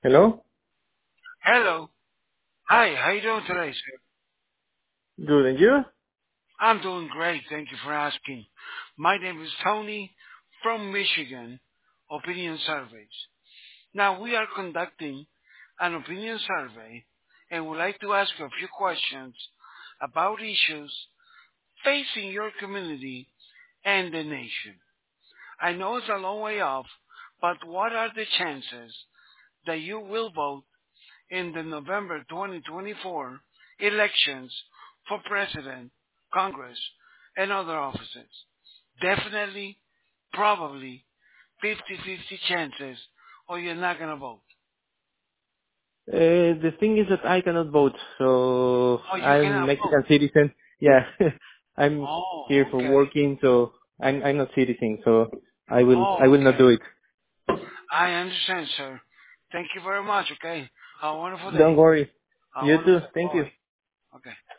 Hello? Hello. Hi, how you doing today, sir? Good, and you? I'm doing great. Thank you for asking. My name is Tony from Michigan Opinion Surveys. Now, we are conducting an opinion survey and would like to ask you a few questions about issues facing your community and the nation. I know it's a long way off, but what are the chances that you will vote in the November 2024 elections for president, Congress, and other offices? Definitely, probably, 50-50 chances, or you're not going to vote. The thing is that I cannot vote, so Oh, you I'm cannot vote. Mexican citizen. Yeah, I'm here Oh, for okay. working, so I'm not citizen, so I Oh, will not okay. do it. I understand, sir. Thank you very much, okay? Have a wonderful Don't day. worry. Have a You too. wonderful day. Thank you. Bye. Okay.